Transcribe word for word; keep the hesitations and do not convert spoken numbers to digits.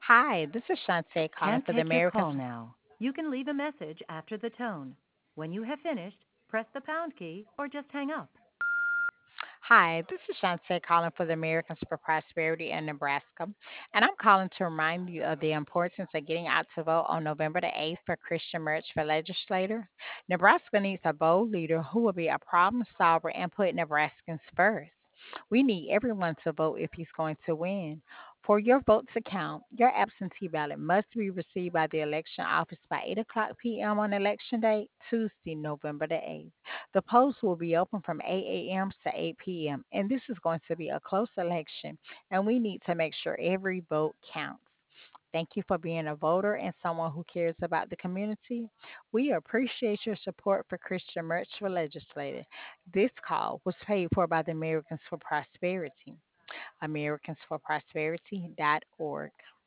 Hi, this is Shantae calling Can't for the take your Americans. call now. You can leave a message after the tone. When you have finished, press the pound key or just hang up. Hi, this is Shantae calling for the Americans for Prosperity in Nebraska. And I'm calling to remind you of the importance of getting out to vote on November the eighth for Christian Merch for legislators. Nebraska needs a bold leader who will be a problem solver and put Nebraskans first. We need everyone to vote if he's going to win. For your vote to count, your absentee ballot must be received by the election office by eight o'clock p m on election day, Tuesday, November the eighth. The polls will be open from eight a m to eight p m, and this is going to be a close election, and we need to make sure every vote counts. Thank you for being a voter and someone who cares about the community. We appreciate your support for Christian Merch for Legislative. This call was paid for by the Americans for Prosperity, americans for prosperity dot org.